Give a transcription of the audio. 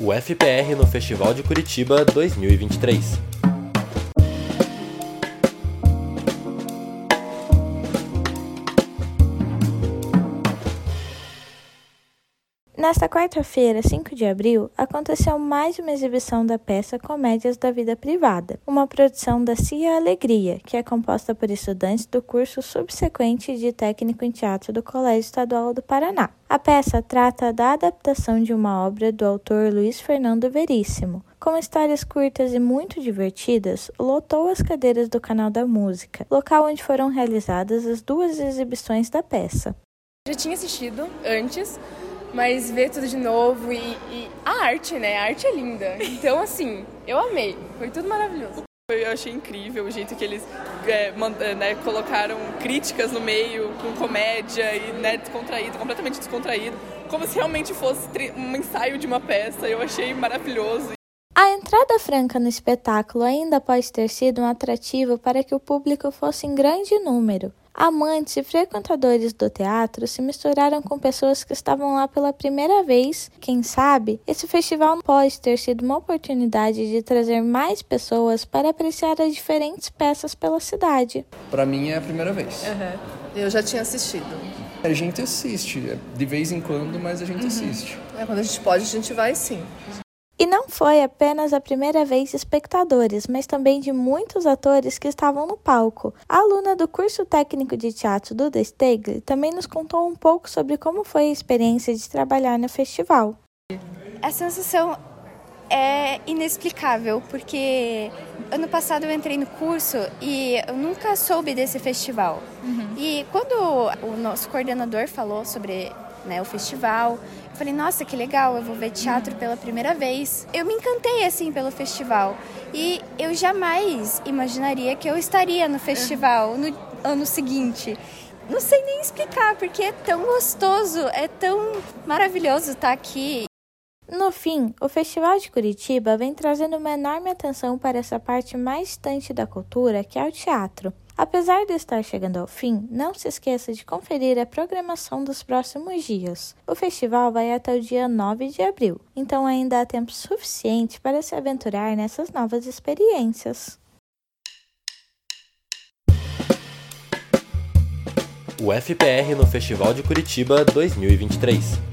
O FPR no Festival de Curitiba 2023. Nesta quarta-feira, 5 de abril, aconteceu mais uma exibição da peça Comédias da Vida Privada, uma produção da CIA Alegria, que é composta por estudantes do curso subsequente de técnico em teatro do Colégio Estadual do Paraná. A peça trata da adaptação de uma obra do autor Luiz Fernando Veríssimo. Com histórias curtas e muito divertidas, lotou as cadeiras do Canal da Música, local onde foram realizadas as duas exibições da peça. Já tinha assistido antes, mas ver tudo de novo e a arte, né? A arte é linda. Então, assim, eu amei. Foi tudo maravilhoso. Eu achei incrível o jeito que eles colocaram críticas no meio, com comédia e descontraído, completamente descontraído, como se realmente fosse um ensaio de uma peça. Eu achei maravilhoso. A entrada franca no espetáculo ainda pode ter sido um atrativo para que o público fosse em grande número. Amantes e frequentadores do teatro se misturaram com pessoas que estavam lá pela primeira vez. Quem sabe, esse festival pode ter sido uma oportunidade de trazer mais pessoas para apreciar as diferentes peças pela cidade. Para mim é a primeira vez. Eu já tinha assistido. A gente assiste, de vez em quando, mas a gente assiste. Quando a gente pode, a gente vai sim. E não foi apenas a primeira vez de espectadores, mas também de muitos atores que estavam no palco. A aluna do curso técnico de teatro do Destegli também nos contou um pouco sobre como foi a experiência de trabalhar no festival. A sensação é inexplicável, porque ano passado eu entrei no curso e eu nunca soube desse festival. E quando o nosso coordenador falou sobre o festival, eu falei, nossa, que legal, eu vou ver teatro pela primeira vez. Eu me encantei, assim, pelo festival. E eu jamais imaginaria que eu estaria no festival no ano seguinte. Não sei nem explicar, porque é tão gostoso, é tão maravilhoso estar aqui. No fim, o Festival de Curitiba vem trazendo uma enorme atenção para essa parte mais distante da cultura, que é o teatro. Apesar de estar chegando ao fim, não se esqueça de conferir a programação dos próximos dias. O festival vai até o dia 9 de abril, então ainda há tempo suficiente para se aventurar nessas novas experiências. O FPR no Festival de Curitiba 2023.